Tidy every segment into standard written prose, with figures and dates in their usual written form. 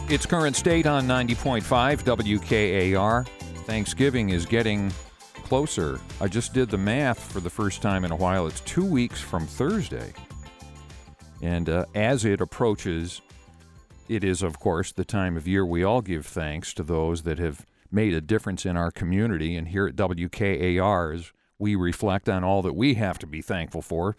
It's Current State on 90.5 WKAR. Thanksgiving is getting closer. I just did the math for the first time in a while. It's 2 weeks from Thursday. And as it approaches, it is, of course, the time of year we all give thanks to those that have made a difference in our community. And here at WKAR, as we reflect on all that we have to be thankful for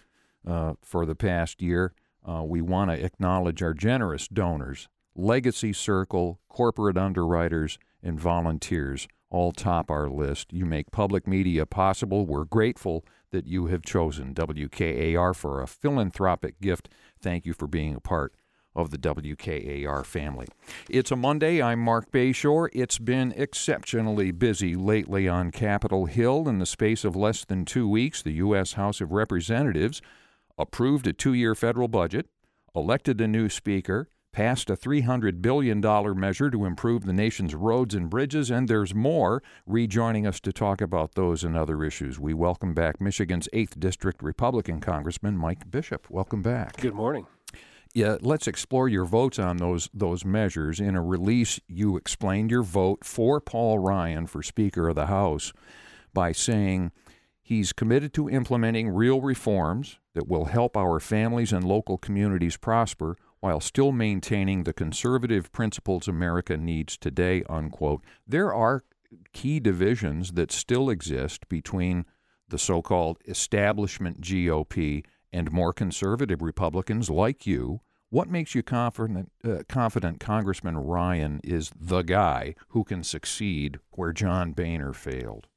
the past year, we want to acknowledge our generous donors. Legacy Circle, corporate underwriters, and volunteers all top our list. You make public media possible. We're grateful that you have chosen WKAR for a philanthropic gift. Thank you for being a part of the WKAR family. It's a Monday. I'm Mark Bayshore. It's been exceptionally busy lately on Capitol Hill. In the space of less than 2 weeks, the U.S. House of Representatives approved a 2-year federal budget, elected a new speaker, passed a $300 billion measure to improve the nation's roads and bridges, and there's more. Rejoining us to talk about those and other issues, we welcome back Michigan's 8th District Republican Congressman Mike Bishop. Welcome back. Good morning. Yeah, let's explore your votes on those measures. In a release, you explained your vote for Paul Ryan for Speaker of the House by saying he's committed to implementing real reforms that will help our families and local communities prosper while still maintaining the conservative principles America needs today, unquote. There are key divisions that still exist between the so-called establishment GOP and more conservative Republicans like you. What makes you confident Congressman Ryan is the guy who can succeed where John Boehner failed?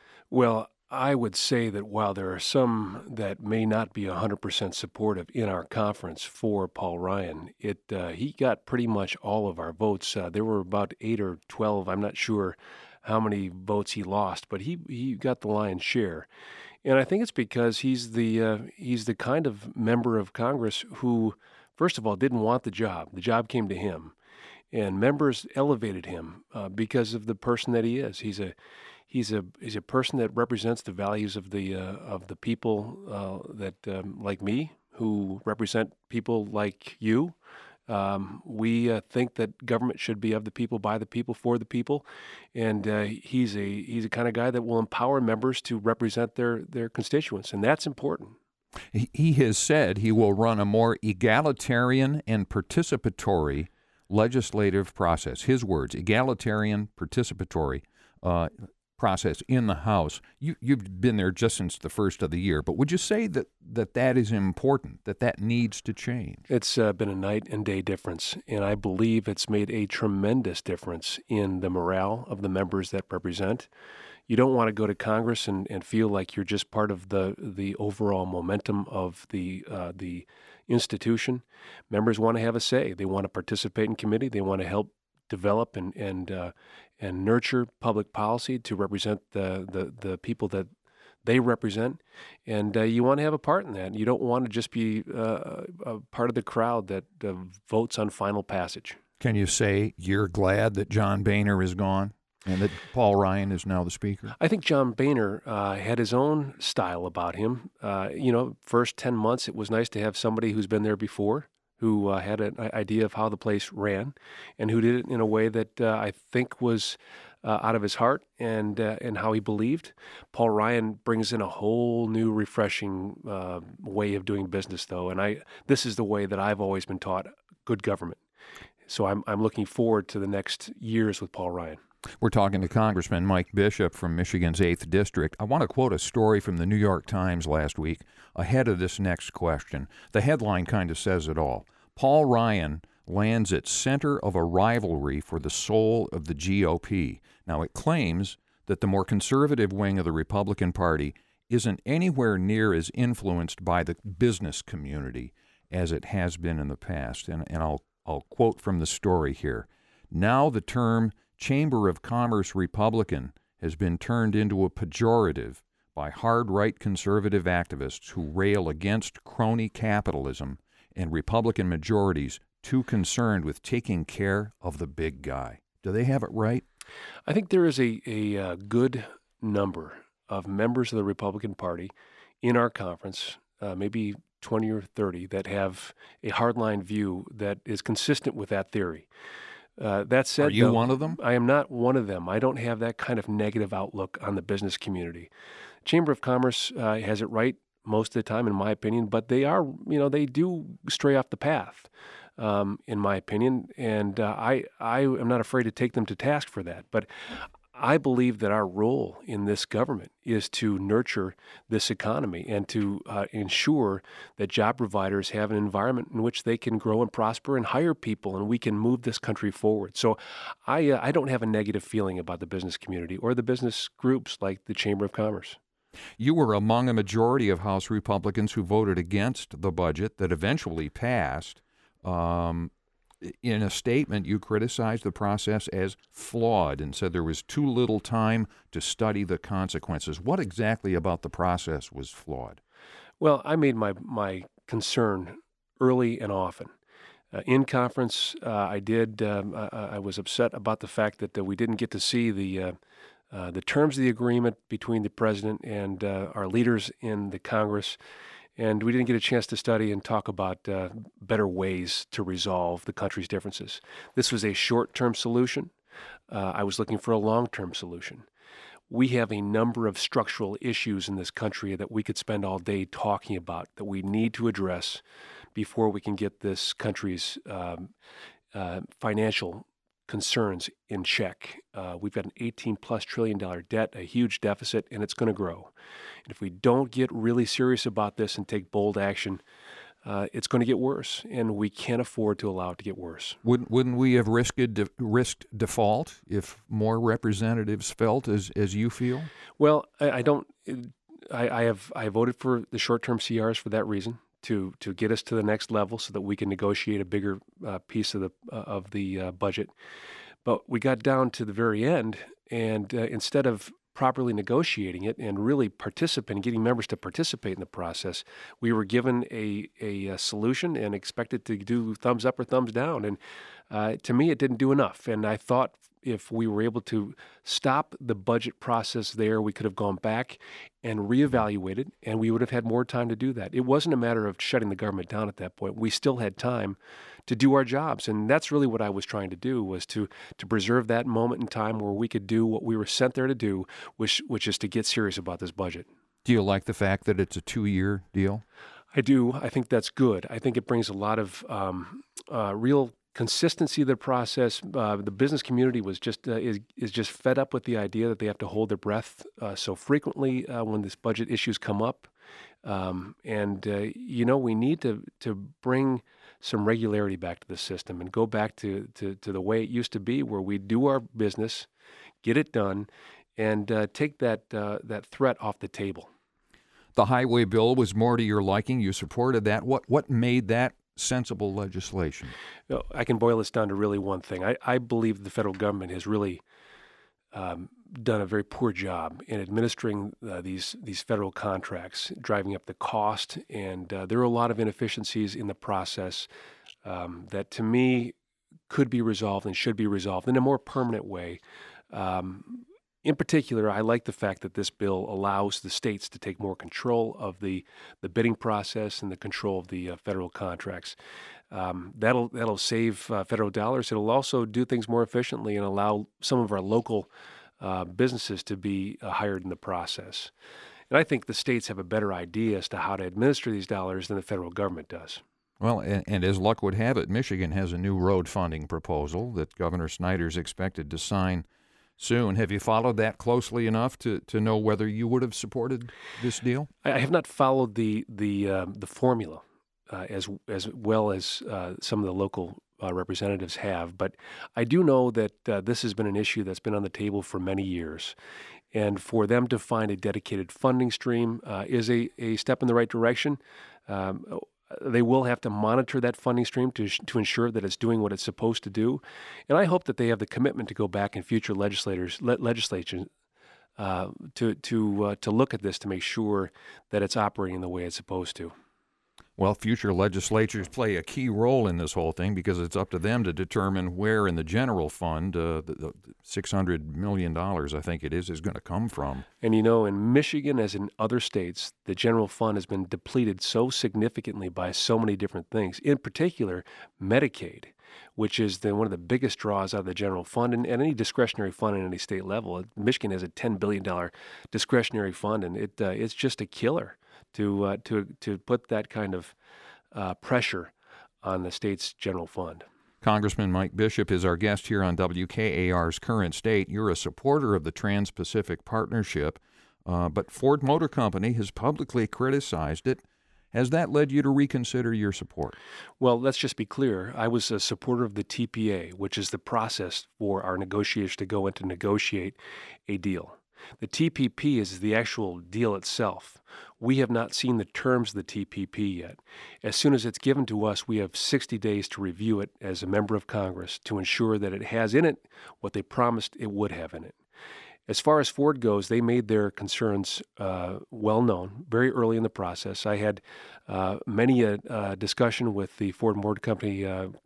Well, I would say that while there are some that may not be 100% supportive in our conference for Paul Ryan, he got pretty much all of our votes. There were about 8 or 12. I'm not sure how many votes he lost, but he got the lion's share. And I think it's because he's the kind of member of Congress who, first of all, didn't want the job. The job came to him, and members elevated him because of the person that he is. He's a person that represents the values of the people that like me, who represent people like you. We think that government should be of the people, by the people, for the people, and he's a kind of guy that will empower members to represent their constituents, and that's important. He has said he will run a more egalitarian and participatory legislative process. His words: egalitarian, participatory process in the House. You've been there just since the first of the year, but would you say that is important, that needs to change? It's been a night and day difference, and I believe it's made a tremendous difference in the morale of the members that represent. You don't want to go to Congress and feel like you're just part of the overall momentum of the institution. Members want to have a say. They want to participate in committee. They want to help develop and nurture public policy to represent the people that they represent, and you want to have a part in that. You don't want to just be a part of the crowd that votes on final passage. Can you say you're glad that John Boehner is gone and that Paul Ryan is now the Speaker? I think John Boehner had his own style about him. First 10 months, it was nice to have somebody who's been there before, who had an idea of how the place ran, and who did it in a way that I think was out of his heart and how he believed. Paul Ryan brings in a whole new, refreshing way of doing business, though, and this is the way that I've always been taught good government. So I'm looking forward to the next years with Paul Ryan. We're talking to Congressman Mike Bishop from Michigan's 8th District. I want to quote a story from the New York Times last week ahead of this next question. The headline kind of says it all. Paul Ryan lands at center of a rivalry for the soul of the GOP. Now, it claims that the more conservative wing of the Republican Party isn't anywhere near as influenced by the business community as it has been in the past. And I'll quote from the story here. Now the term Chamber of Commerce Republican has been turned into a pejorative by hard-right conservative activists who rail against crony capitalism and Republican majorities too concerned with taking care of the big guy. Do they have it right? I think there is a good number of members of the Republican Party in our conference, maybe 20 or 30, that have a hardline view that is consistent with that theory. That said, Are you though, one of them? I am not one of them. I don't have that kind of negative outlook on the business community. Chamber of Commerce has it right most of the time, in my opinion, but they do stray off the path, in my opinion, and I am not afraid to take them to task for that. But I believe that our role in this government is to nurture this economy and to ensure that job providers have an environment in which they can grow and prosper and hire people, and we can move this country forward. So I don't have a negative feeling about the business community or the business groups like the Chamber of Commerce. You were among a majority of House Republicans who voted against the budget that eventually passed. In a statement, you criticized the process as flawed and said there was too little time to study the consequences. What exactly about the process was flawed? Well, I made my concern early and often. In conference, I did. I was upset about the fact that we didn't get to see the terms of the agreement between the president and our leaders in the Congress, and we didn't get a chance to study and talk about better ways to resolve the country's differences. This was a short-term solution. I was looking for a long-term solution. We have a number of structural issues in this country that we could spend all day talking about that we need to address before we can get this country's financial concerns in check. We've got an $18+ trillion debt, a huge deficit, and it's going to grow. And if we don't get really serious about this and take bold action, it's going to get worse, and we can't afford to allow it to get worse. Wouldn't we have risked default if more representatives felt as you feel? Well, I don't. I voted for the short-term CRs for that reason, to get us to the next level so that we can negotiate a bigger piece of the budget. But we got down to the very end, and instead of properly negotiating it and really getting members to participate in the process, we were given a solution and expected to do thumbs up or thumbs down. And to me, it didn't do enough. And I thought if we were able to stop the budget process there, we could have gone back and reevaluated, and we would have had more time to do that. It wasn't a matter of shutting the government down at that point. We still had time to do our jobs, and that's really what I was trying to do, was to preserve that moment in time where we could do what we were sent there to do, which is to get serious about this budget. Do you like the fact that it's a 2-year deal? I do. I think that's good. I think it brings a lot of real consistency of the process. The business community was just is just fed up with the idea that they have to hold their breath so frequently when this budget issues come up, and we need to bring some regularity back to the system and go back to the way it used to be, where we do our business, get it done, and take that threat off the table. The highway bill was more to your liking. You supported that. What made that sensible legislation? I can boil this down to really one thing. I believe the federal government has really done a very poor job in administering these federal contracts, driving up the cost, and there are a lot of inefficiencies in the process that, to me, could be resolved and should be resolved in a more permanent way. In particular, I like the fact that this bill allows the states to take more control of the bidding process and the control of the federal contracts. That'll save federal dollars. It'll also do things more efficiently and allow some of our local businesses to be hired in the process. And I think the states have a better idea as to how to administer these dollars than the federal government does. Well, and as luck would have it, Michigan has a new road funding proposal that Governor Snyder's expected to sign soon. Have you followed that closely enough to know whether you would have supported this deal? I have not followed the formula as well as some of the local representatives have, but I do know that this has been an issue that's been on the table for many years, and for them to find a dedicated funding stream is a step in the right direction. They will have to monitor that funding stream to ensure that it's doing what it's supposed to do. And I hope that they have the commitment to go back in future legislatures to look at this to make sure that it's operating the way it's supposed to. Well, future legislatures play a key role in this whole thing because it's up to them to determine where in the general fund the $600 million, I think it is going to come from. And in Michigan, as in other states, the general fund has been depleted so significantly by so many different things, in particular Medicaid. which is one of the biggest draws out of the general fund and any discretionary fund at any state level. Michigan has a $10 billion discretionary fund, and it's just a killer to put that kind of pressure on the state's general fund. Congressman Mike Bishop is our guest here on WKAR's Current State. You're a supporter of the Trans-Pacific Partnership, but Ford Motor Company has publicly criticized it. Has that led you to reconsider your support? Well, let's just be clear. I was a supporter of the TPA, which is the process for our negotiators to go in to negotiate a deal. The TPP is the actual deal itself. We have not seen the terms of the TPP yet. As soon as it's given to us, we have 60 days to review it as a member of Congress to ensure that it has in it what they promised it would have in it. As far as Ford goes, they made their concerns well known very early in the process. I had many a discussion with the Ford Motor Company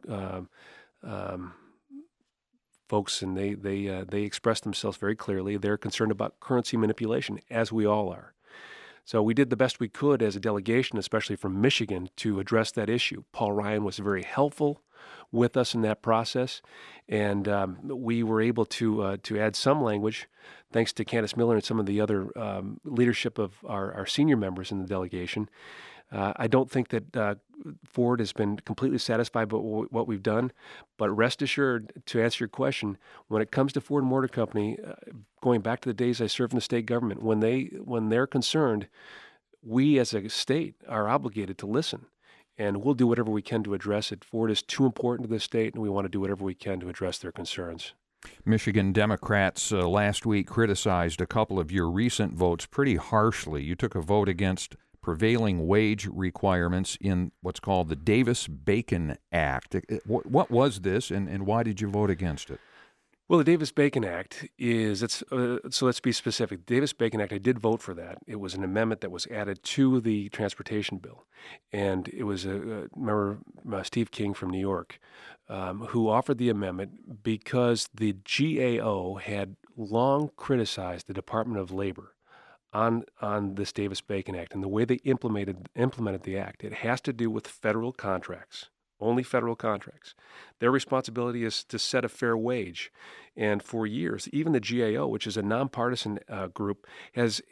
folks, and they expressed themselves very clearly. They're concerned about currency manipulation, as we all are. So we did the best we could as a delegation, especially from Michigan, to address that issue. Paul Ryan was very helpful with us in that process, and we were able to add some language, thanks to Candace Miller and some of the other leadership of our senior members in the delegation. I don't think that Ford has been completely satisfied with what we've done, but rest assured, to answer your question, when it comes to Ford Motor Company, going back to the days I served in the state government, when they're concerned, we as a state are obligated to listen, and we'll do whatever we can to address it. Ford is too important to the state, and we want to do whatever we can to address their concerns. Michigan Democrats last week criticized a couple of your recent votes pretty harshly. You took a vote against prevailing wage requirements in what's called the Davis-Bacon Act. What was this, and why did you vote against it? Well, the Davis-Bacon Act so let's be specific. The Davis-Bacon Act, I did vote for that. It was an amendment that was added to the transportation bill. And it was, remember Steve King from New York, who offered the amendment because the GAO had long criticized the Department of Labor on this Davis-Bacon Act and the way they implemented the act. It has to do with federal contracts, only federal contracts. Their responsibility is to set a fair wage. And for years, even the GAO, which is a nonpartisan group, has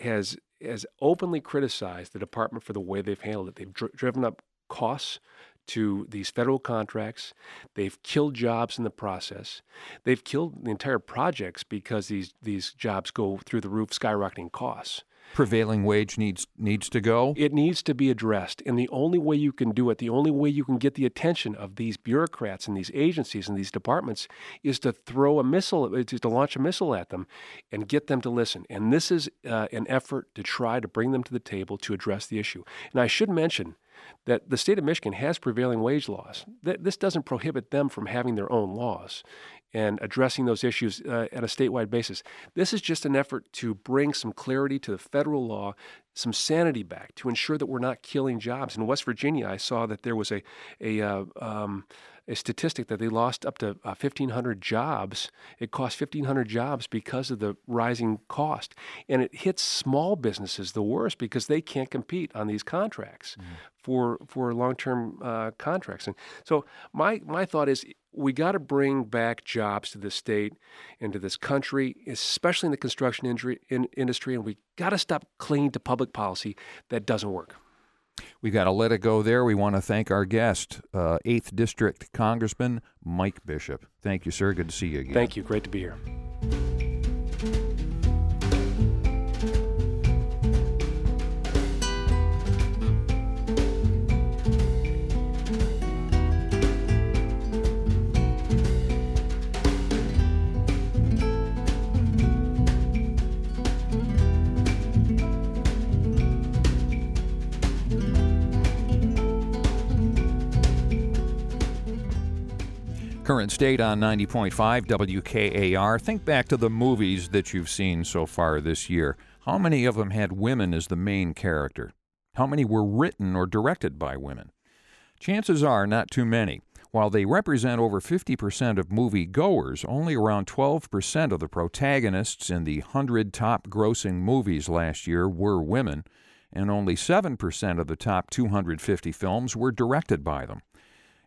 openly criticized the department for the way they've handled it. They've driven up costs to these federal contracts. They've killed jobs in the process. They've killed the entire projects because these jobs go through the roof, skyrocketing costs. Prevailing wage needs to go? It needs to be addressed. And the only way you can do it, the only way you can get the attention of these bureaucrats and these agencies and these departments is to launch a missile at them and get them to listen. And this is an effort to try to bring them to the table to address the issue. And I should mention that the state of Michigan has prevailing wage laws. This doesn't prohibit them from having their own laws and addressing those issues at a statewide basis. This is just an effort to bring some clarity to the federal law, some sanity back, to ensure that we're not killing jobs. In West Virginia, I saw that there was a statistic that they lost up to 1,500 jobs. It cost 1,500 jobs because of the rising cost. And it hits small businesses the worst because they can't compete on these contracts for long-term contracts. And so my thought is we got to bring back jobs to this state and to this country, especially in the construction industry, and we got to stop clinging to public policy that doesn't work. We got to let it go there. We want to thank our guest, 8th District Congressman Mike Bishop. Thank you, sir. Good to see you again. Thank you. Great to be here. Current State on 90.5 WKAR. Think back to the movies that you've seen so far this year. How many of them had women as the main character? How many were written or directed by women? Chances are not too many. While they represent over 50% of movie goers, only around 12% of the protagonists in the 100 top grossing movies last year were women, and only 7% of the top 250 films were directed by them.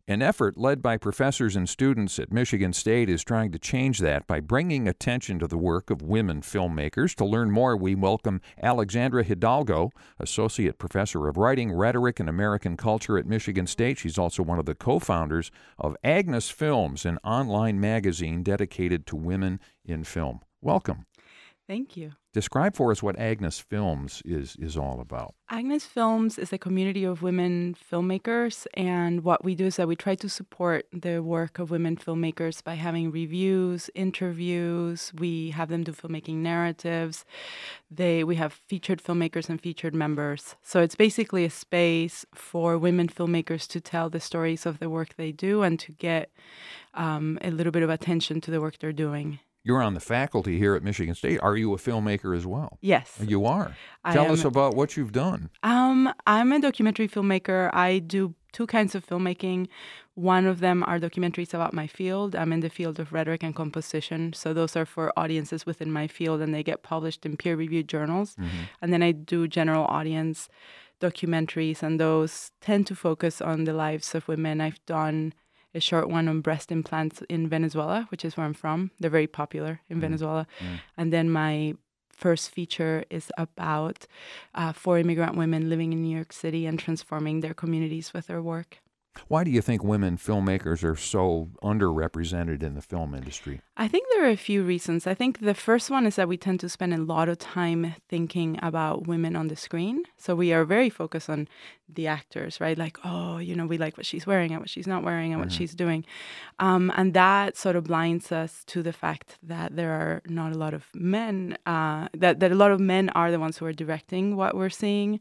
An effort led by professors and students at Michigan State is trying to change that by bringing attention to the work of women filmmakers. To learn more, we welcome Alexandra Hidalgo, Associate Professor of Writing, Rhetoric, and American Culture at Michigan State. She's also one of the co-founders of Agnes Films, an online magazine dedicated to women in film. Welcome. Thank you. Describe for us what Agnes Films is all about. Agnes Films is a community of women filmmakers, and what we do is that we try to support the work of women filmmakers by having reviews, interviews. We have them do filmmaking narratives. We have featured filmmakers and featured members. So it's basically a space for women filmmakers to tell the stories of the work they do and to get a little bit of attention to the work they're doing. You're on the faculty here at Michigan State. Are you a filmmaker as well? Yes. You are. Tell us about what you've done. I'm a documentary filmmaker. I do two kinds of filmmaking. One of them are documentaries about my field. I'm in the field of rhetoric and composition. So those are for audiences within my field, and they get published in peer-reviewed journals. Mm-hmm. And then I do general audience documentaries, and those tend to focus on the lives of women. I've done a short one on breast implants in Venezuela, which is where I'm from. They're very popular in Venezuela. And then my first feature is about 4 immigrant women living in New York City and transforming their communities with their work. Why do you think women filmmakers are so underrepresented in the film industry? I think there are a few reasons. I think the first one is that we tend to spend a lot of time thinking about women on the screen. So we are very focused on the actors, right? Like, oh, we like what she's wearing and what she's not wearing and what she's doing. And that sort of blinds us to the fact that there are not a lot of men, that a lot of men are the ones who are directing what we're seeing.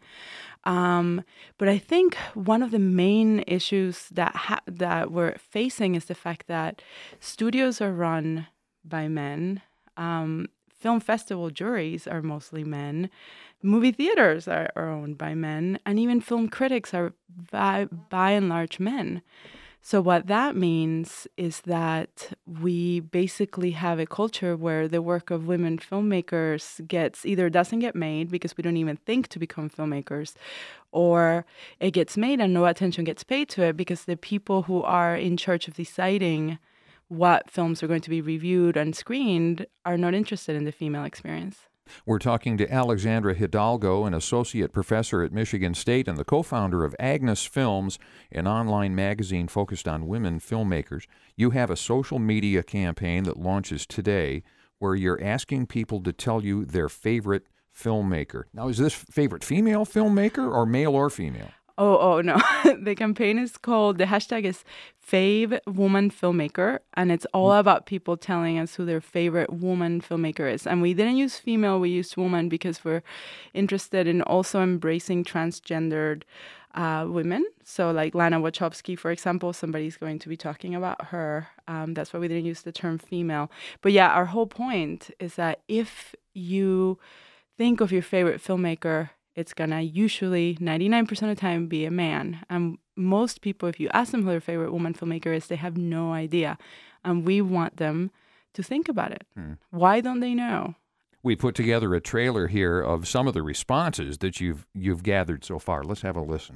But I think one of the main issues that we're facing is the fact that studios are run by men. Film festival juries are mostly men. Movie theaters are owned by men. And even film critics are by and large men. So what that means is that we basically have a culture where the work of women filmmakers doesn't get made because we don't even think to become filmmakers, or it gets made and no attention gets paid to it because the people who are in charge of deciding what films are going to be reviewed and screened are not interested in the female experience. We're talking to Alexandra Hidalgo, an associate professor at Michigan State and the co-founder of Agnes Films, an online magazine focused on women filmmakers. You have a social media campaign that launches today where you're asking people to tell you their favorite filmmaker. Now, is this favorite female filmmaker or male or female? Oh, no. The campaign is called, the hashtag is Fave Woman Filmmaker, and it's all about people telling us who their favorite woman filmmaker is. And we didn't use female, we used woman because we're interested in also embracing transgendered women. So like Lana Wachowski, for example, somebody's going to be talking about her. That's why we didn't use the term female. But yeah, our whole point is that if you think of your favorite filmmaker, it's going to usually 99% of the time be a man. And most people, if you ask them who their favorite woman filmmaker is, they have no idea. And we want them to think about it. Why don't they know? We put together a trailer here of some of the responses that you've gathered so far. Let's have a listen.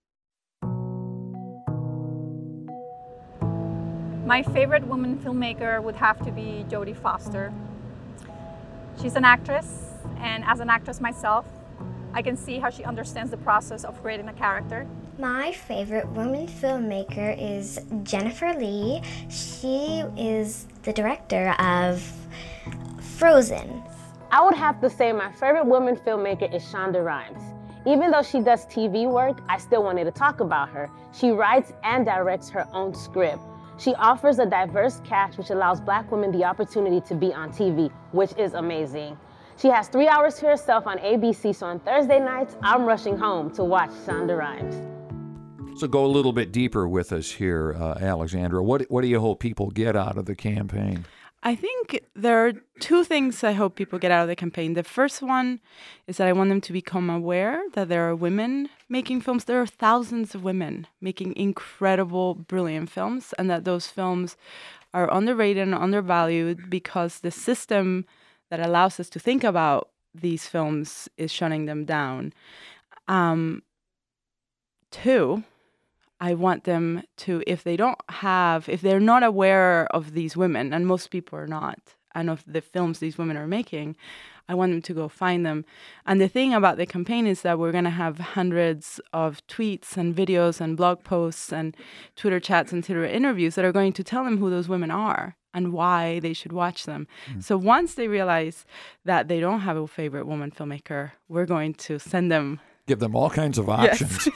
My favorite woman filmmaker would have to be Jodie Foster. She's an actress, and as an actress myself, I can see how she understands the process of creating a character. My favorite woman filmmaker is Jennifer Lee. She is the director of Frozen. I would have to say my favorite woman filmmaker is Shonda Rhimes. Even though she does TV work, I still wanted to talk about her. She writes and directs her own script. She offers a diverse cast which allows Black women the opportunity to be on TV, which is amazing. She has 3 hours to herself on ABC, so on Thursday nights, I'm rushing home to watch Shonda Rhimes. So go a little bit deeper with us here, Alexandra. What do you hope people get out of the campaign? I think there are two things I hope people get out of the campaign. The first one is that I want them to become aware that there are women making films. There are thousands of women making incredible, brilliant films, and that those films are underrated and undervalued because the system that allows us to think about these films is shutting them down. Two, I want them to, if they're not aware of these women, and most people are not, and of the films these women are making, I want them to go find them. And the thing about the campaign is that we're going to have hundreds of tweets and videos and blog posts and Twitter chats and Twitter interviews that are going to tell them who those women are and why they should watch them. So once they realize that they don't have a favorite woman filmmaker, we're going to send them. Give them all kinds of options.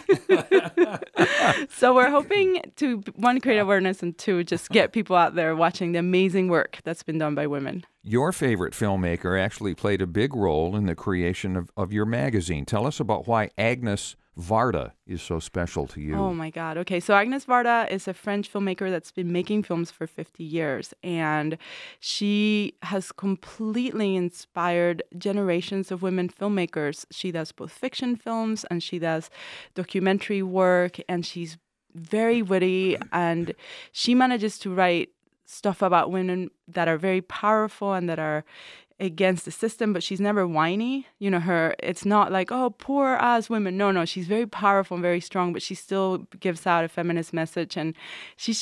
Yes. So we're hoping to, one, create awareness, and two, just get people out there watching the amazing work that's been done by women. Your favorite filmmaker actually played a big role in the creation of your magazine. Tell us about why Agnes Varda is so special to you. Oh, my God. Okay, so Agnes Varda is a French filmmaker that's been making films for 50 years, and she has completely inspired generations of women filmmakers. She does both fiction films and she does documentary work, and she's very witty, and she manages to write stuff about women that are very powerful and that are against the system, but she's never whiny. You know, it's not like, oh, poor us women. No, she's very powerful and very strong, but she still gives out a feminist message. And she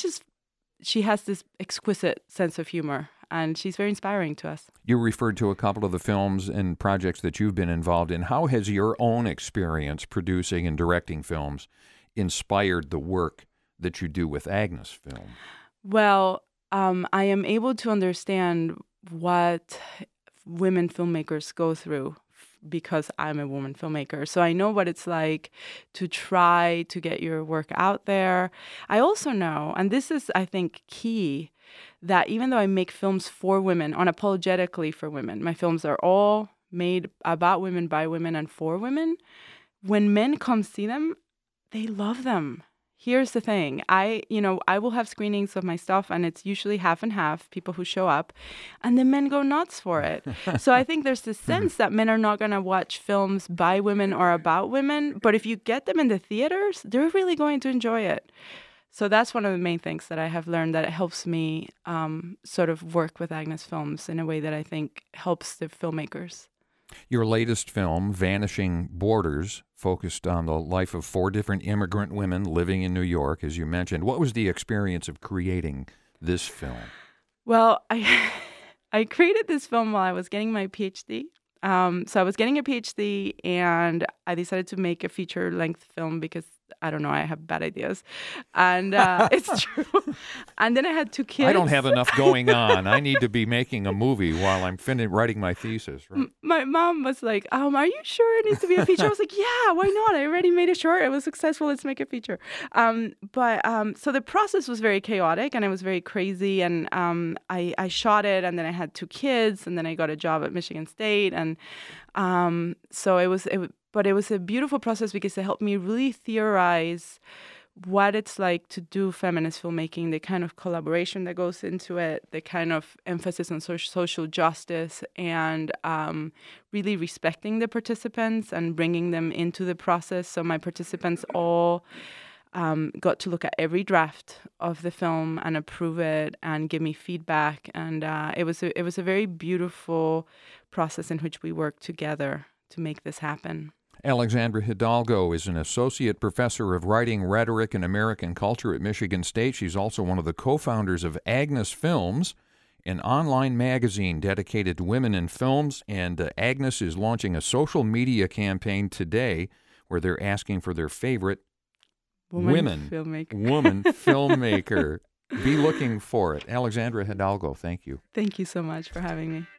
has this exquisite sense of humor, and she's very inspiring to us. You referred to a couple of the films and projects that you've been involved in. How has your own experience producing and directing films inspired the work that you do with Agnes Film? Well, I am able to understand what women filmmakers go through because I'm a woman filmmaker. So I know what it's like to try to get your work out there. I also know, and this is, I think, key, that even though I make films for women, unapologetically for women, my films are all made about women, by women, and for women. When men come see them, they love them. Here's the thing. I will have screenings of my stuff, and it's usually half and half, people who show up, and the men go nuts for it. So I think there's this sense that men are not going to watch films by women or about women, but if you get them in the theaters, they're really going to enjoy it. So that's one of the main things that I have learned, that it helps me sort of work with Agnes Films in a way that I think helps the filmmakers. Your latest film, Vanishing Borders, focused on the life of 4 different immigrant women living in New York, as you mentioned. What was the experience of creating this film? Well, I created this film while I was getting my PhD. So I was getting a PhD, and I decided to make a feature-length film because, I don't know, I have bad ideas. And it's true. And then I had 2 kids. I don't have enough going on. I need to be making a movie while I'm writing my thesis. Right? My mom was like, are you sure it needs to be a feature? I was like, yeah, why not? I already made a short. It was successful. Let's make a feature. So the process was very chaotic, and it was very crazy. And I shot it, and then I had 2 kids, and then I got a job at Michigan State. And so it was a beautiful process because it helped me really theorize what it's like to do feminist filmmaking, the kind of collaboration that goes into it, the kind of emphasis on social justice, and really respecting the participants and bringing them into the process. So my participants all got to look at every draft of the film and approve it and give me feedback. And it was a very beautiful process in which we worked together to make this happen. Alexandra Hidalgo is an associate professor of writing, rhetoric, and American culture at Michigan State. She's also one of the co-founders of Agnes Films, an online magazine dedicated to women in films. And Agnes is launching a social media campaign today where they're asking for their favorite woman filmmaker. Be looking for it. Alexandra Hidalgo, thank you. Thank you so much for having me.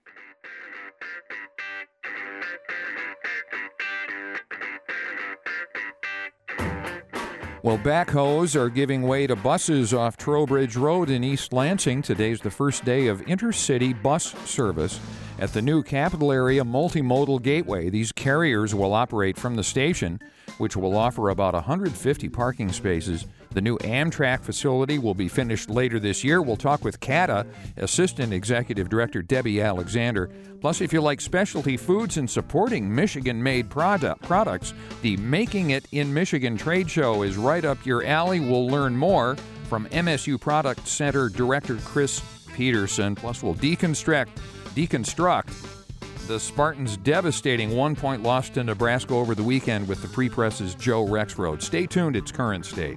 Well, backhoes are giving way to buses off Trowbridge Road in East Lansing. Today's the first day of intercity bus service at the new Capital Area Multimodal Gateway. These carriers will operate from the station, which will offer about 150 parking spaces. The new Amtrak facility will be finished later this year. We'll talk with CATA Assistant Executive Director Debbie Alexander. Plus, if you like specialty foods and supporting Michigan-made products, the Making It in Michigan trade show is right up your alley. We'll learn more from MSU Product Center Director Chris Peterson. Plus, we'll deconstruct The Spartans' devastating 1-point loss to Nebraska over the weekend with the Pre-Press's Joe Rexrode. Stay tuned, it's Current State.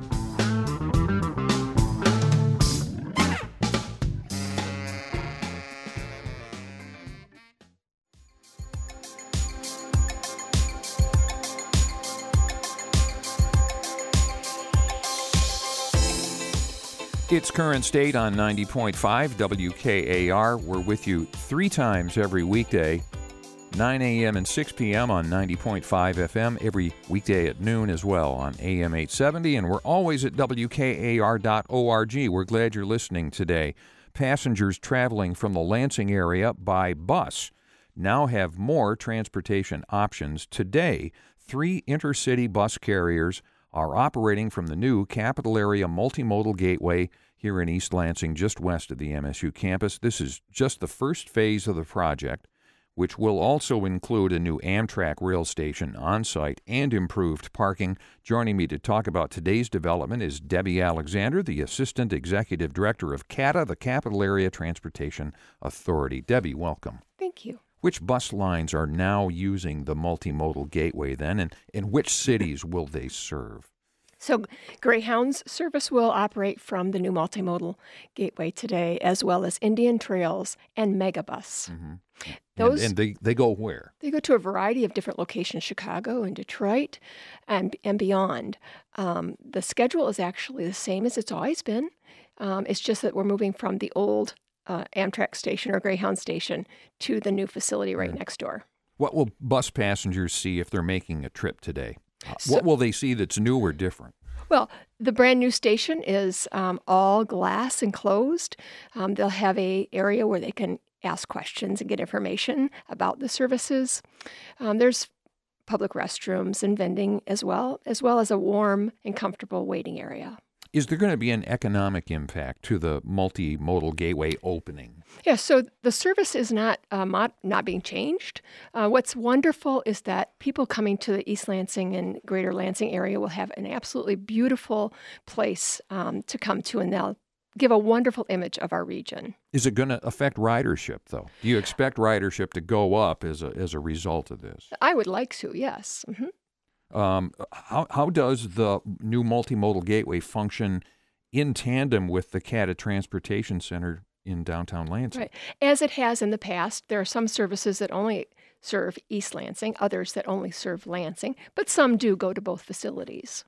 It's Current State on 90.5 WKAR. We're with you 3 times every weekday, 9 a.m. and 6 p.m. on 90.5 FM, every weekday at noon as well on AM 870, and we're always at WKAR.org. We're glad you're listening today. Passengers traveling from the Lansing area by bus now have more transportation options. Today, 3 intercity bus carriers are operating from the new Capital Area Multimodal Gateway here in East Lansing, just west of the MSU campus. This is just the first phase of the project, which will also include a new Amtrak rail station on site and improved parking. Joining me to talk about today's development is Debbie Alexander, the Assistant Executive Director of CATA, the Capital Area Transportation Authority. Debbie, welcome. Thank you. Which bus lines are now using the multimodal gateway then, and which cities will they serve? So Greyhound's service will operate from the new multimodal gateway today, as well as Indian Trails and Megabus. Mm-hmm. Those and they go where? They go to a variety of different locations, Chicago and Detroit and beyond. The schedule is actually the same as it's always been. It's just that we're moving from the old Amtrak station or Greyhound station to the new facility right next door. What will bus passengers see if they're making a trip today? What will they see that's new or different? Well, the brand new station is all glass enclosed. They'll have a area where they can ask questions and get information about the services. There's public restrooms and vending as well as a warm and comfortable waiting area. Is there going to be an economic impact to the multimodal gateway opening? Yeah, so the service is not being changed. What's wonderful is that people coming to the East Lansing and Greater Lansing area will have an absolutely beautiful place to come to, and they'll give a wonderful image of our region. Is it going to affect ridership, though? Do you expect ridership to go up as a result of this? I would like to, yes. Mm-hmm. How does the new multimodal gateway function in tandem with the CATA Transportation Center in downtown Lansing? Right. As it has in the past, there are some services that only serve East Lansing, others that only serve Lansing, but some do go to both facilities.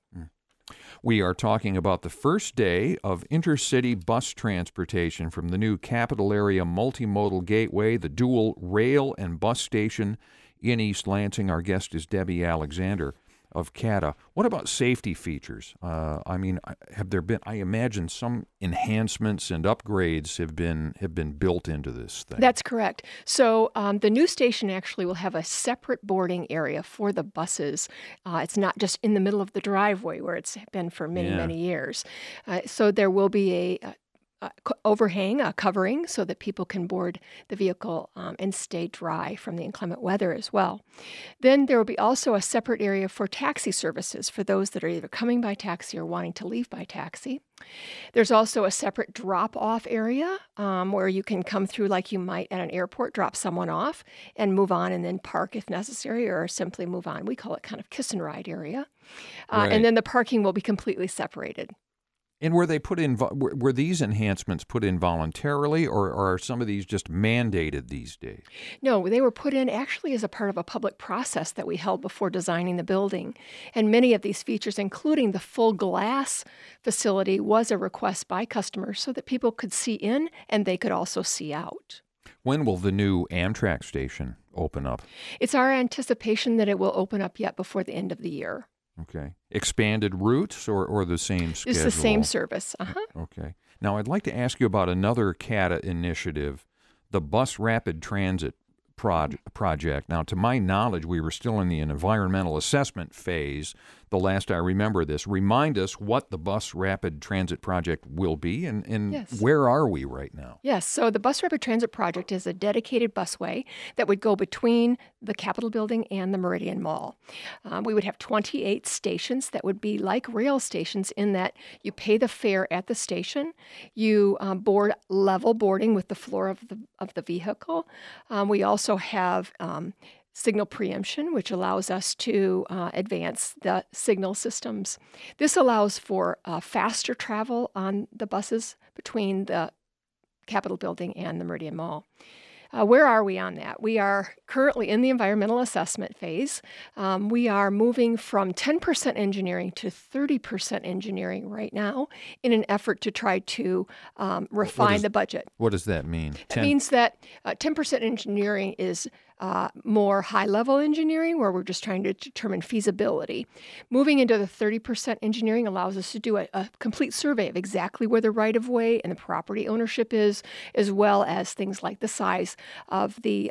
We are talking about the first day of intercity bus transportation from the new Capital Area Multimodal Gateway, the dual rail and bus station in East Lansing. Our guest is Debbie Alexander of CATA. What about safety features? Have there been? I imagine some enhancements and upgrades have been built into this thing. That's correct. So the new station actually will have a separate boarding area for the buses. It's not just in the middle of the driveway where it's been for many years. So there will be a overhang, a covering, so that people can board the vehicle and stay dry from the inclement weather as well. Then there will be also a separate area for taxi services for those that are either coming by taxi or wanting to leave by taxi. There's also a separate drop-off area where you can come through like you might at an airport, drop someone off and move on and then park if necessary or simply move on. We call it kind of kiss and ride area. Right. And then the parking will be completely separated. And were these enhancements put in voluntarily, or are some of these just mandated these days? No, they were put in actually as a part of a public process that we held before designing the building. And many of these features, including the full glass facility, was a request by customers so that people could see in and they could also see out. When will the new Amtrak station open up? It's our anticipation that it will open up yet before the end of the year. Okay. Expanded routes or the same schedule? It's the same service. Okay. Now, I'd like to ask you about another CATA initiative, the Bus Rapid Transit project. Now, to my knowledge, we were still in the environmental assessment phase. the last I remember this. Remind us what the Bus Rapid Transit Project will be and Yes. where are we right now? Yes, so the Bus Rapid Transit Project is a dedicated busway that would go between the Capitol Building and the Meridian Mall. We would have 28 stations that would be like rail stations in that you pay the fare at the station, you board level boarding with the floor of the vehicle. We also have signal preemption, which allows us to advance the signal systems. This allows for faster travel on the buses between the Capitol Building and the Meridian Mall. Where are we on that? We are currently in the environmental assessment phase. We are moving from 10% engineering to 30% engineering right now in an effort to try to refine the budget. What does that mean? It means that 10% engineering is more high-level engineering, where we're just trying to determine feasibility. Moving into the 30% engineering allows us to do a complete survey of exactly where the right-of-way and the property ownership is, as well as things like the size of the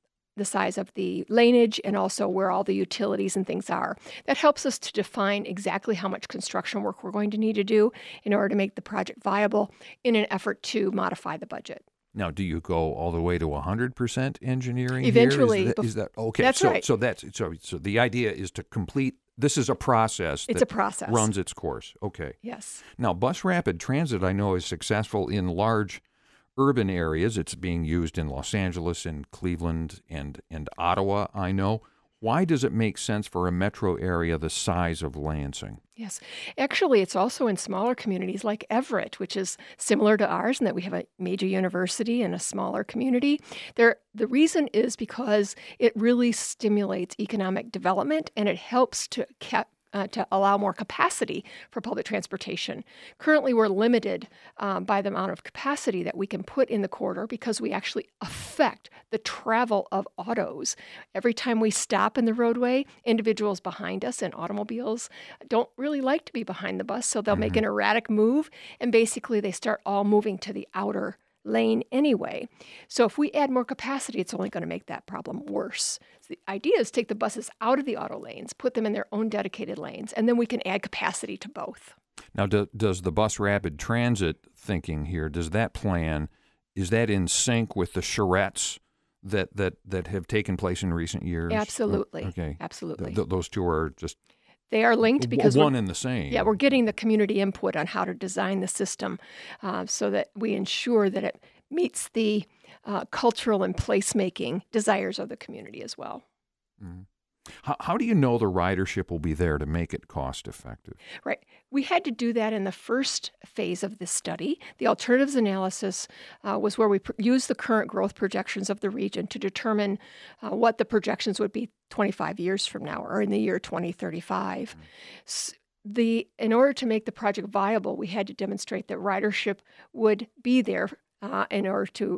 laneage and also where all the utilities and things are. That helps us to define exactly how much construction work we're going to need to do in order to make the project viable in an effort to modify the budget. Now, do you go all the way to 100% engineering? Eventually, is that okay? That's right. So the idea is to complete. This is a process. It's a process. Runs its course. Okay. Yes. Now, Bus Rapid Transit, I know, is successful in large urban areas. It's being used in Los Angeles and Cleveland and Ottawa, I know. Why does it make sense for a metro area the size of Lansing? Yes. Actually, it's also in smaller communities like Everett, which is similar to ours in that we have a major university and a smaller community. The reason is because it really stimulates economic development and it helps to allow more capacity for public transportation. Currently, we're limited by the amount of capacity that we can put in the corridor because we actually affect the travel of autos. Every time we stop in the roadway, individuals behind us and automobiles don't really like to be behind the bus, so they'll make an erratic move, and basically they start all moving to the outer lane anyway. So if we add more capacity, it's only going to make that problem worse. So the idea is take the buses out of the auto lanes, put them in their own dedicated lanes, and then we can add capacity to both. Now, does the Bus Rapid Transit thinking here, does that plan, is that in sync with the charrettes that have taken place in recent years? Absolutely. Okay. Absolutely. Those two are just... They are linked because one and the same. Yeah, we're getting the community input on how to design the system so that we ensure that it meets the cultural and placemaking desires of the community as well. Mm-hmm. How do you know the ridership will be there to make it cost effective? Right. We had to do that in the first phase of this study. The alternatives analysis was where we used the current growth projections of the region to determine what the projections would be 25 years from now or in the year 2035. In order to make the project viable, we had to demonstrate that ridership would be there in order to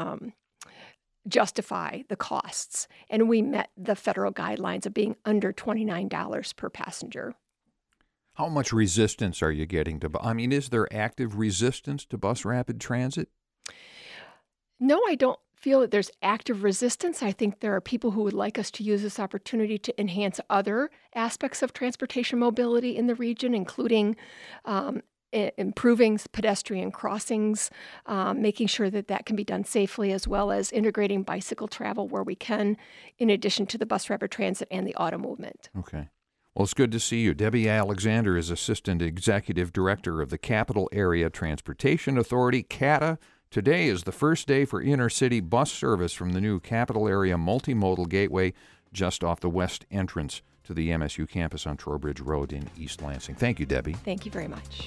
justify the costs. And we met the federal guidelines of being under $29 per passenger. How much resistance are you getting to? I mean, is there active resistance to Bus Rapid Transit? No, I don't feel that there's active resistance. I think there are people who would like us to use this opportunity to enhance other aspects of transportation mobility in the region, including improving pedestrian crossings, making sure that can be done safely, as well as integrating bicycle travel where we can, in addition to the Bus Rapid Transit and the auto movement. Okay. Well, it's good to see you. Debbie Alexander is Assistant Executive Director of the Capital Area Transportation Authority, CATA. Today is the first day for inner-city bus service from the new Capital Area Multimodal Gateway just off the west entrance to the MSU campus on Trowbridge Road in East Lansing. Thank you, Debbie. Thank you very much.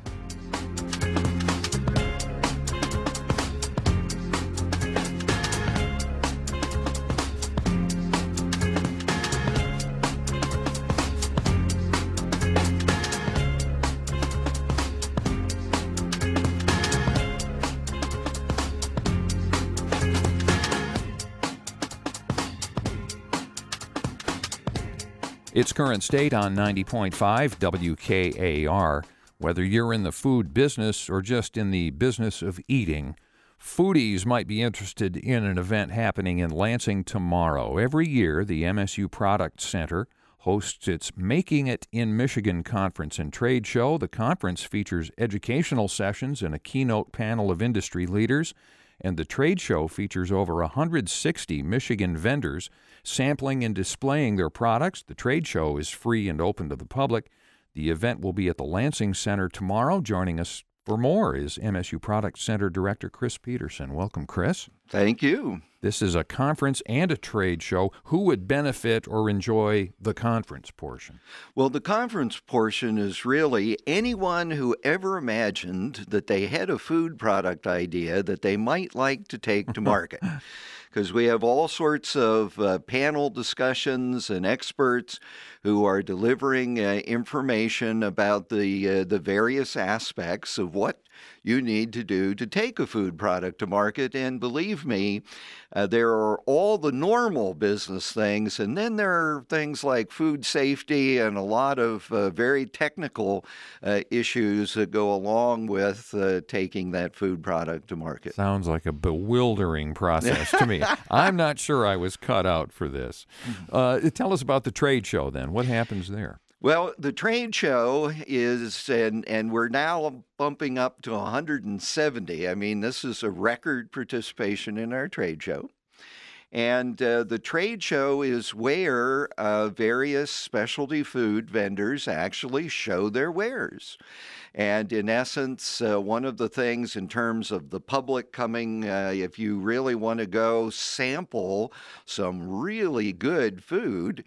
Its current state on 90.5 WKAR. Whether you're in the food business or just in the business of eating, foodies might be interested in an event happening in Lansing tomorrow. Every year, the MSU Product Center hosts its Making It in Michigan conference and trade show. The conference features educational sessions and a keynote panel of industry leaders, and the trade show features over 160 Michigan vendors sampling and displaying their products. The trade show is free and open to the public. The event will be at the Lansing Center tomorrow. Joining us for more is MSU Product Center Director Chris Peterson. Welcome, Chris. Thank you. This is a conference and a trade show. Who would benefit or enjoy the conference portion? Well, the conference portion is really anyone who ever imagined that they had a food product idea that they might like to take to market. Because we have all sorts of panel discussions and experts who are delivering information about the various aspects of what you need to do to take a food product to market. And believe me, there are all the normal business things, and then there are things like food safety and a lot of very technical issues that go along with taking that food product to market. Sounds like a bewildering process to me. I'm not sure I was cut out for this. Tell us about the trade show then. What happens there? Well, the trade show is, and we're now bumping up to 170. I mean, this is a record participation in our trade show. And the trade show is where various specialty food vendors actually show their wares. And in essence, one of the things in terms of the public coming, if you really want to go sample some really good food,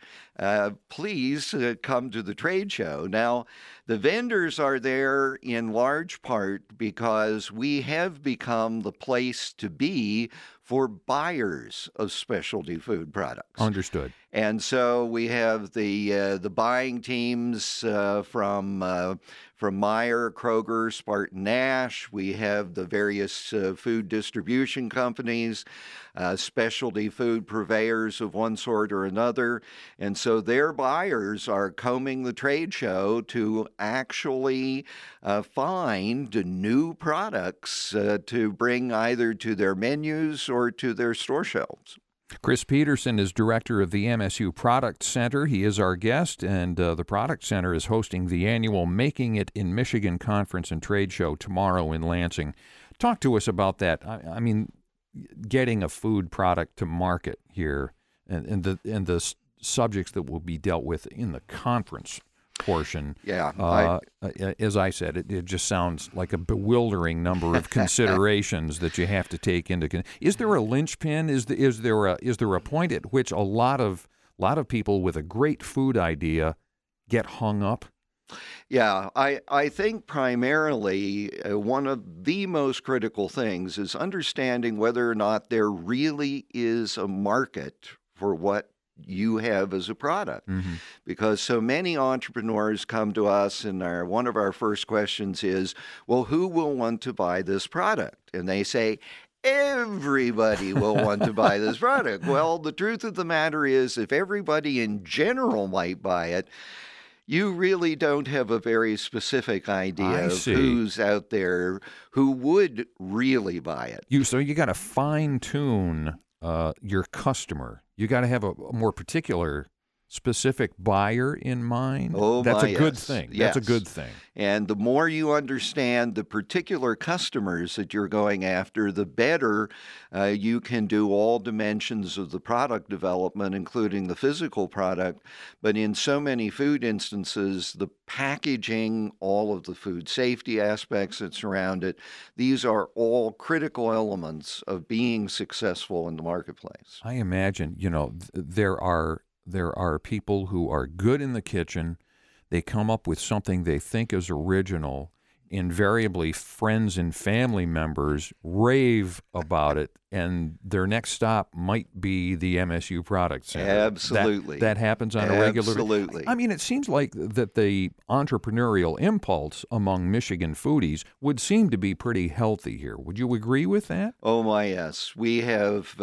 please come to the trade show. Now, the vendors are there in large part because we have become the place to be for buyers of specialty food products. Understood. And so we have the buying teams from Meijer, Kroger, Spartan Nash. We have the various food distribution companies, specialty food purveyors of one sort or another. And so their buyers are combing the trade show to actually find new products to bring either to their menus or to their store shelves. Chris Peterson is director of the MSU Product Center. He is our guest, and the Product Center is hosting the annual Making It in Michigan conference and trade show tomorrow in Lansing. Talk to us about that. I mean, getting a food product to market here and the subjects that will be dealt with in the conference portion. Yeah. As I said, it just sounds like a bewildering number of considerations that you have to take into. Is there a linchpin? Is there a point at which a lot of people with a great food idea get hung up? Yeah, I think primarily one of the most critical things is understanding whether or not there really is a market for what you have as a product. Mm-hmm. Because so many entrepreneurs come to us and one of our first questions is, well, who will want to buy this product? And they say, everybody will want to buy this product. Well, the truth of the matter is, if everybody in general might buy it, you really don't have a very specific idea of who's out there who would really buy it. So you got to fine-tune your customer. You got to have a more particular, specific buyer in mind. Oh, that's a good yes. thing. Yes. That's a good thing. And the more you understand the particular customers that you're going after, the better you can do all dimensions of the product development, including the physical product. But in so many food instances, the packaging, all of the food safety aspects that surround it, these are all critical elements of being successful in the marketplace. I imagine, there are people who are good in the kitchen. They come up with something they think is original. Invariably, friends and family members rave about it, and their next stop might be the MSU Product Center. Absolutely. That happens on a regular basis. Absolutely. I mean, it seems like that the entrepreneurial impulse among Michigan foodies would seem to be pretty healthy here. Would you agree with that? Oh my, yes. We have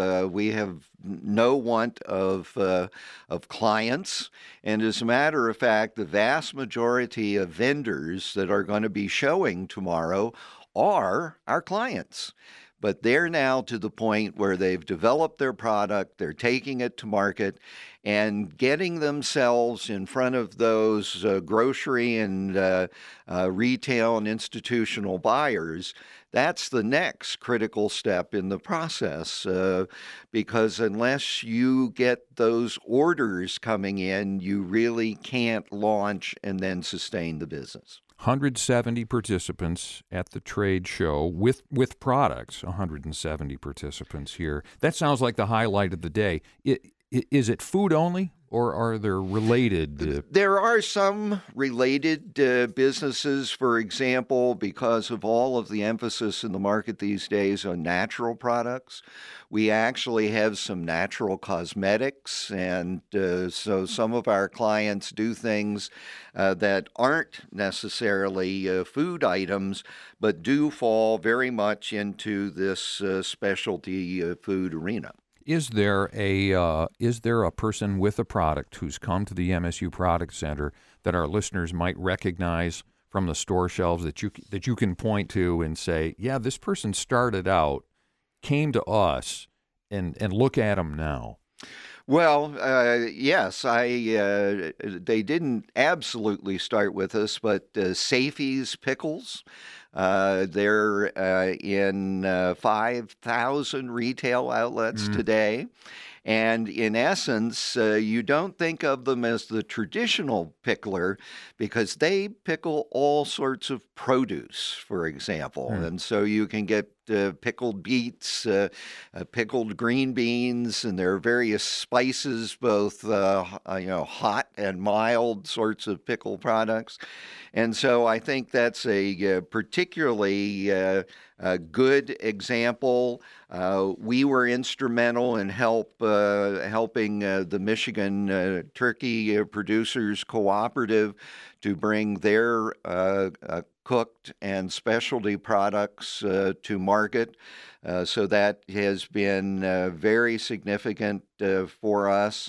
no want of clients, and as a matter of fact, the vast majority of vendors that are going to be showing tomorrow are our clients. but they're now to the point where they've developed their product, they're taking it to market, and getting themselves in front of those grocery and retail and institutional buyers. That's the next critical step in the process, because unless you get those orders coming in, you really can't launch and then sustain the business. 170 participants at the trade show with products, 170 participants here. That sounds like the highlight of the day. Is it food only, or are there related? There are some related businesses, for example, because of all of the emphasis in the market these days on natural products. We actually have some natural cosmetics, and so some of our clients do things that aren't necessarily food items, but do fall very much into this specialty food arena. Is there a person with a product who's come to the MSU Product Center that our listeners might recognize from the store shelves that you can point to and say, yeah, this person started out, came to us, and look at them now? Well, yes, they didn't absolutely start with us, but Safey's Pickles. They're in 5,000 retail outlets today. And in essence, you don't think of them as the traditional pickler because they pickle all sorts of produce, for example. And so you can get pickled beets, pickled green beans, and there are various spices, both hot and mild sorts of pickle products. And so I think that's a particularly good example. We were instrumental in helping the Michigan Turkey Producers Cooperative to bring their cooked and specialty products to market. So that has been very significant for us.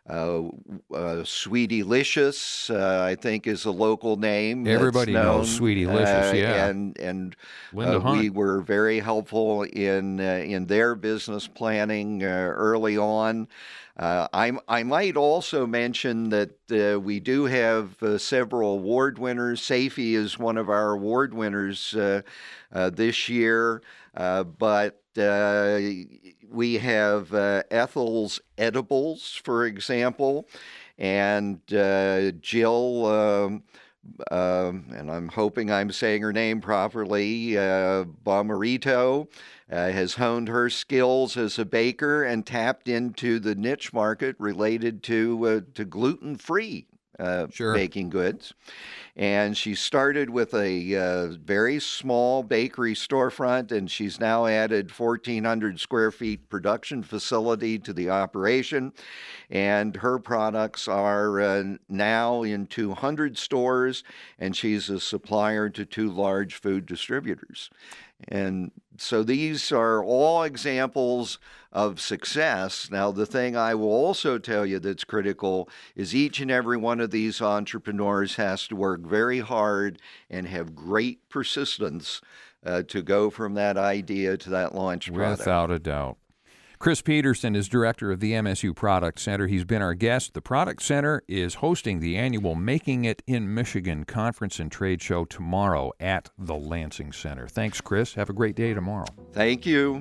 Sweetylicious, I think, is a local name. Everybody knows Sweetylicious, yeah. And Linda Hunt. We were very helpful in their business planning early on. I might also mention that we do have several award winners. Safey is one of our award winners this year, but we have Ethel's Edibles, for example, and Jill, and I'm hoping I'm saying her name properly, Bomarito, has honed her skills as a baker and tapped into the niche market related to gluten-free baking goods. And she started with a very small bakery storefront, and she's now added 1,400 square feet production facility to the operation. And her products are now in 200 stores, and she's a supplier to 2 large food distributors. And so these are all examples of success. Now, the thing I will also tell you that's critical is each and every one of these entrepreneurs has to work very hard and have great persistence to go from that idea to that launch product. Without a doubt. Chris Peterson is director of the MSU Product Center. He's been our guest. The Product Center is hosting the annual Making It in Michigan conference and trade show tomorrow at the Lansing Center. Thanks, Chris. Have a great day tomorrow. Thank you.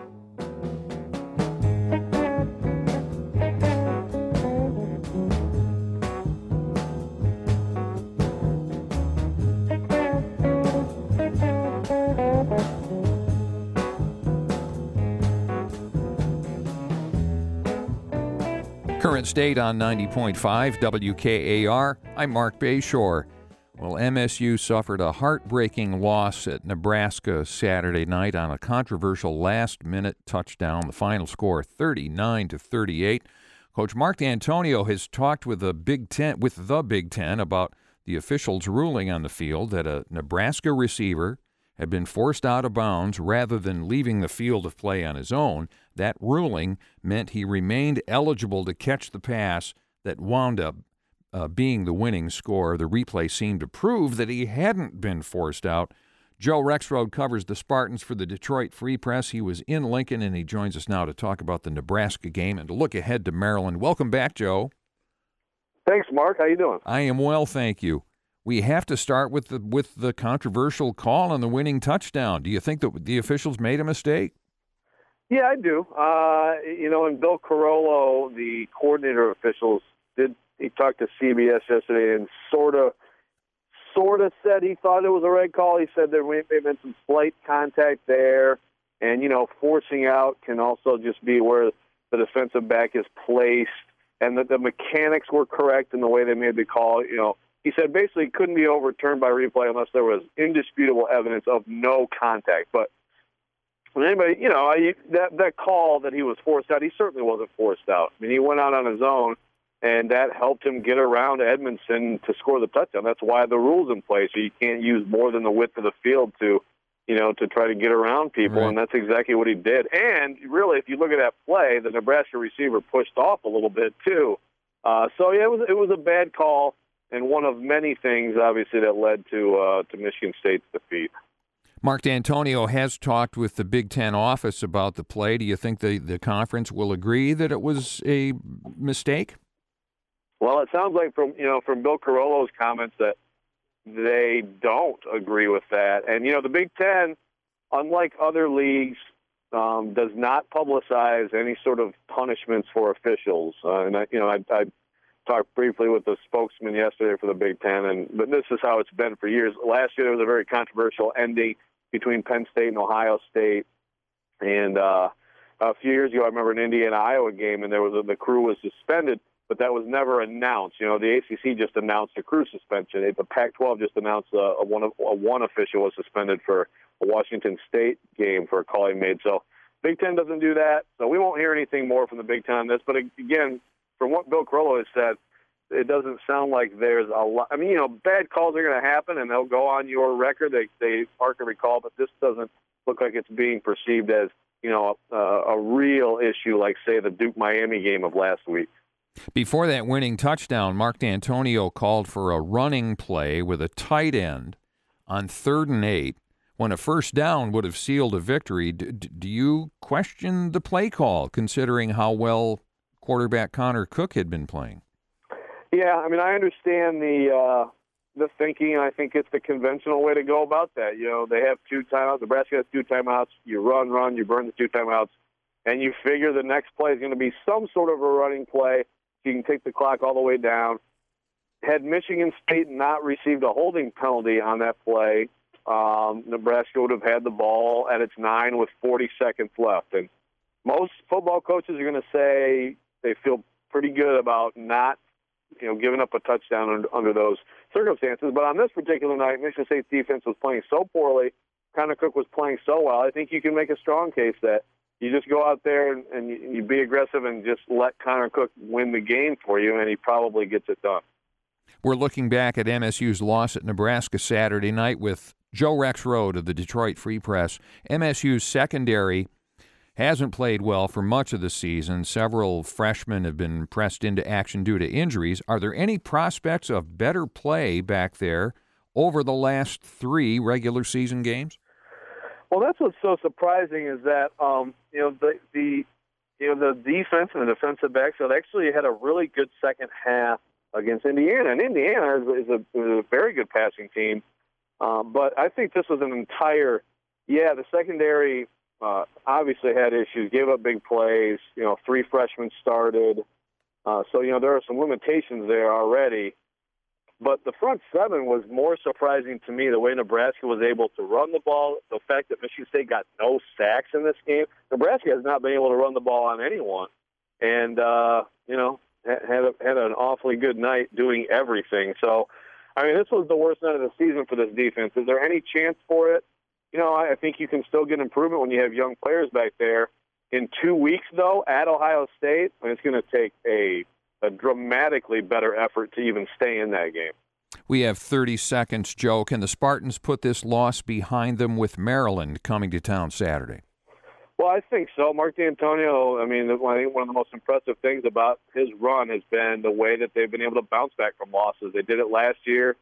Current State on 90.5 WKAR. I'm Mark Bayshore. Well, MSU suffered a heartbreaking loss at Nebraska Saturday night on a controversial last-minute touchdown. The final score 39-38. Coach Mark D'Antonio has talked with the Big Ten about the officials' ruling on the field that a Nebraska receiver had been forced out of bounds rather than leaving the field of play on his own. That ruling meant he remained eligible to catch the pass that wound up being the winning score. The replay seemed to prove that he hadn't been forced out Joe Rexrode covers the Spartans for the Detroit Free Press. He was in Lincoln, and he joins us now to talk about the Nebraska game and to look ahead to Maryland. Welcome back, Joe. Thanks, Mark. How you doing? I am well, thank you. We have to start with the controversial call on the winning touchdown. Do you think that the officials made a mistake? Yeah, I do. And Bill Carollo, the coordinator of officials, he talked to CBS yesterday and sort of said he thought it was a red call. He said there may have been some slight contact there, and forcing out can also just be where the defensive back is placed, and that the mechanics were correct in the way they made the call. He said basically it couldn't be overturned by replay unless there was indisputable evidence of no contact. But when anybody, that call that he was forced out, he certainly wasn't forced out. I mean, he went out on his own, and that helped him get around Edmondson to score the touchdown. That's why the rule's in place. So you can't use more than the width of the field to try to get around people, right. And that's exactly what he did. And really, if you look at that play, the Nebraska receiver pushed off a little bit too. It was a bad call, and one of many things, obviously, that led to Michigan State's defeat. Mark D'Antonio has talked with the Big Ten office about the play. Do you think the conference will agree that it was a mistake? Well, it sounds like from Bill Carollo's comments that they don't agree with that. And, the Big Ten, unlike other leagues, does not publicize any sort of punishments for officials. I talked briefly with the spokesman yesterday for the Big Ten, but this is how it's been for years. Last year, there was a very controversial ending between Penn State and Ohio State. And a few years ago, I remember an Indiana-Iowa game, and the crew was suspended, but that was never announced. The ACC just announced a crew suspension. The Pac-12 just announced one official was suspended for a Washington State game for a call he made. So Big Ten doesn't do that. So we won't hear anything more from the Big Ten on this. But again, from what Bill Carollo has said, it doesn't sound like there's a lot. I mean, bad calls are going to happen, and they'll go on your record. They mark a recall, but this doesn't look like it's being perceived as, a real issue like, say, the Duke-Miami game of last week. Before that winning touchdown, Mark D'Antonio called for a running play with a tight end on 3rd and 8 when a first down would have sealed a victory. Do you question the play call, considering how well quarterback Connor Cook had been playing? Yeah, I mean, I understand the thinking, and I think it's the conventional way to go about that. They have 2 timeouts. Nebraska has 2 timeouts. You run, you burn the 2 timeouts, and you figure the next play is going to be some sort of a running play. You can take the clock all the way down. Had Michigan State not received a holding penalty on that play, Nebraska would have had the ball at its 9 with 40 seconds left. And most football coaches are going to say they feel pretty good about not, giving up a touchdown under those circumstances. But on this particular night, Michigan State's defense was playing so poorly, Connor Cook was playing so well, I think you can make a strong case that you just go out there and you be aggressive and just let Connor Cook win the game for you, and he probably gets it done. We're looking back at MSU's loss at Nebraska Saturday night with Joe Rexrode of the Detroit Free Press. MSU's secondary hasn't played well for much of the season. Several freshmen have been pressed into action due to injuries. Are there any prospects of better play back there over the last 3 regular season games? Well, that's what's so surprising is that the defense and the defensive backs have actually had a really good second half against Indiana, and Indiana is a very good passing team. But I think this was the secondary obviously had issues, gave up big plays. 3 freshmen started, so there are some limitations there already. But the front 7 was more surprising to me, the way Nebraska was able to run the ball, the fact that Michigan State got no sacks in this game. Nebraska has not been able to run the ball on anyone. And, had an awfully good night doing everything. So, I mean, this was the worst night of the season for this defense. Is there any chance for it? I think you can still get improvement when you have young players back there. In 2 weeks, though, at Ohio State, it's going to take a dramatically better effort to even stay in that game. We have 30 seconds, Joe. Can the Spartans put this loss behind them with Maryland coming to town Saturday? Well, I think so. Mark D'Antonio, I think one of the most impressive things about his run has been the way that they've been able to bounce back from losses. They did it last year.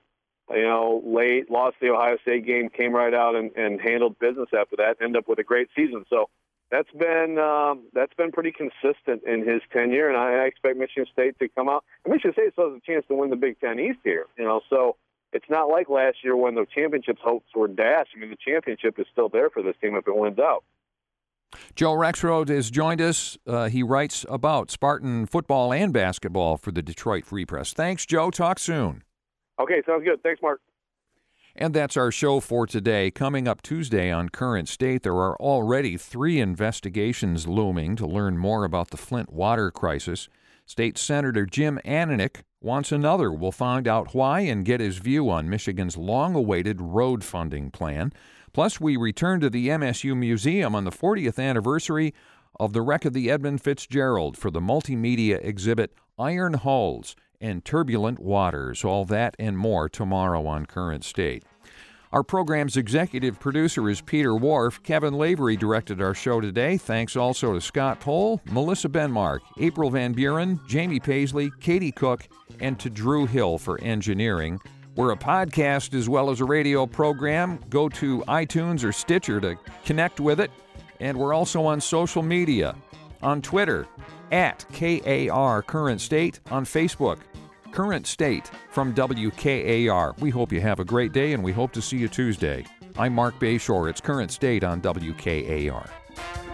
late, lost the Ohio State game, came right out and handled business after that, ended up with a great season. So that's been pretty consistent in his tenure, and I expect Michigan State to come out. And Michigan State still has a chance to win the Big Ten East here, so it's not like last year when the championship's hopes were dashed. I mean, the championship is still there for this team if it wins out. Joe Rexrode has joined us. He writes about Spartan football and basketball for the Detroit Free Press. Thanks, Joe. Talk soon. Okay, sounds good. Thanks, Mark. And that's our show for today. Coming up Tuesday on Current State, there are already 3 investigations looming to learn more about the Flint water crisis. State Senator Jim Ananich wants another. We'll find out why and get his view on Michigan's long-awaited road funding plan. Plus, we return to the MSU Museum on the 40th anniversary of the wreck of the Edmund Fitzgerald for the multimedia exhibit Iron Hulls and Turbulent Waters. All that and more tomorrow on Current State. Our program's executive producer is Peter Wharf. Kevin Lavery directed our show today. Thanks also to Scott Pohl, Melissa Benmark, April Van Buren, Jamie Paisley, Katie Cook, and to Drew Hill for engineering. We're a podcast as well as a radio program. Go to iTunes or Stitcher to connect with it. And we're also on social media, on Twitter, at KAR Current State, on Facebook, Current State from WKAR. We hope you have a great day, and we hope to see you Tuesday. I'm Mark Bayshore. It's Current State on WKAR.